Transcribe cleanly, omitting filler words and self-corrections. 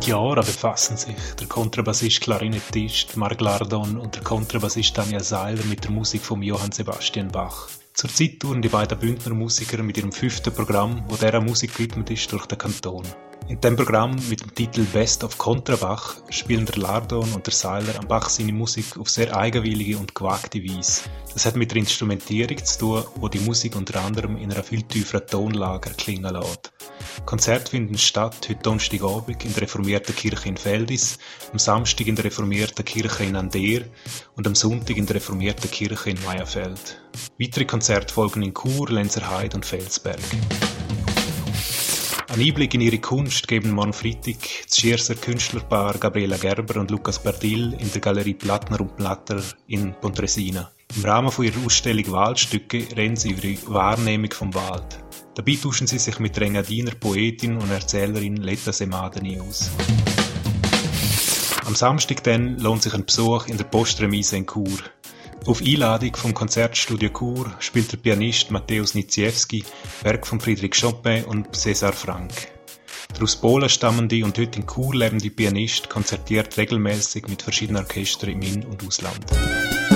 Seit Jahren befassen sich der Kontrabassist Klarinettist Marc Lardon und der Kontrabassist Daniel Seiler mit der Musik von Johann Sebastian Bach. Zurzeit touren die beiden Bündner Musiker mit ihrem 5. Programm, wo dieser Musik gewidmet ist, durch den Kanton. In diesem Programm mit dem Titel Best of Kontrabach spielen der Lardon und der Seiler am Bach seine Musik auf sehr eigenwillige und gewagte Weise. Das hat mit der Instrumentierung zu tun, wo die Musik unter anderem in einer viel tieferen Tonlage erklingen lässt. Konzerte finden statt heute Donnerstagabend in der reformierten Kirche in Veldis, am Samstag in der reformierten Kirche in Ander und am Sonntag in der reformierten Kirche in Meierfeld. Weitere Konzerte folgen in Chur, Lenzerheide und Felsberg. Einen Einblick in ihre Kunst geben morgen Freitag das Schierser Künstlerpaar Gabriela Gerber und Lukas Bardil in der Galerie Plattner und Platter in Pontresina. Im Rahmen von ihrer Ausstellung Waldstücke reden sie über die Wahrnehmung vom Wald. Dabei tauschen sie sich mit der Engadiner Poetin und Erzählerin Letta Semadeni aus. Am Samstag dann lohnt sich ein Besuch in der Postremise in Chur. Auf Einladung vom Konzertstudio Chur spielt der Pianist Mateusz Niziewski Werk von Friedrich Chopin und César Franck. Der aus Polen stammende und heute in Chur lebende Pianist konzertiert regelmäßig mit verschiedenen Orchestern im In- und Ausland.